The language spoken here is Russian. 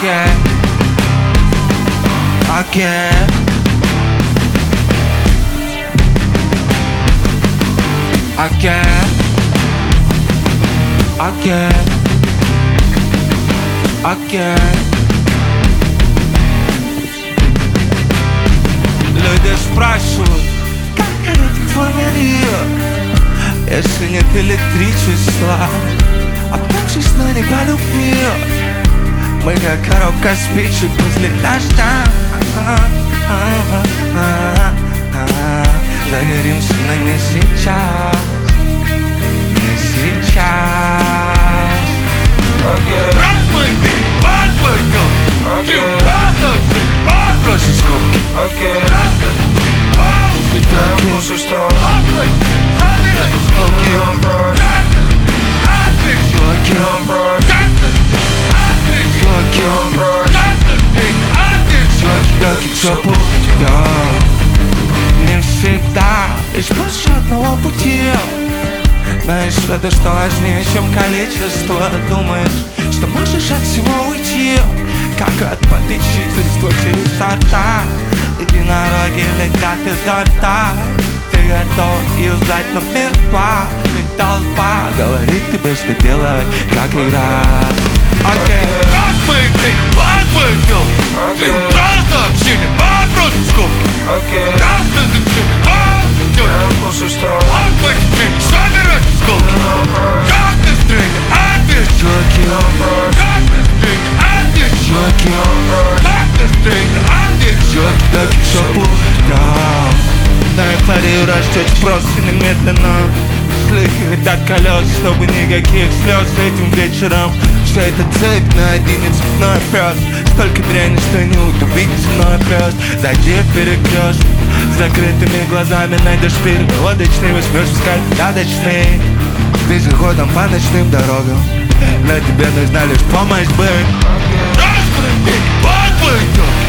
Again, again, again, again, again. Люди спрашивают, как это твой мир, если нет электричества, а также сна не полюбил. Мы как коробка спичек после дождя. Загоримся, но не сейчас. Не сейчас. Размытый подвыгал. Чемпионовый подбросить скобки. Пусть что не всегда из больше одного пути. Знаешь, это что важнее, чем количество. Думаешь, что можешь от всего уйти, как от воды чистого через рта. Единороги летят изо рта. Ты готов юзать, но мертва. Ты толпа говорит тебе, что делать, как играть. Окей, размытый подвыгал. Ты просто общение, вопрос скобки. Размытый общение, пусть что собирать скобки. Как настроение, ответ, чуваки. Как настроение, ответ, чуваки. Как настроение, ответ, чуваки. Так и шапу, да. На эйфорию растет просто немедленно. Слыхивает от колес, чтобы никаких слез этим вечером. Вся эта цепь на один цепной пёс. Столько дряни, что не утупить цепной пёс. Зайди в перекрёсток, с закрытыми глазами найдешь переводочный. Возьмешь скальп даточный, пешеходом по ночным дорогам. Но тебе нужна лишь помощь быть. Разбрыгни, подвыгал.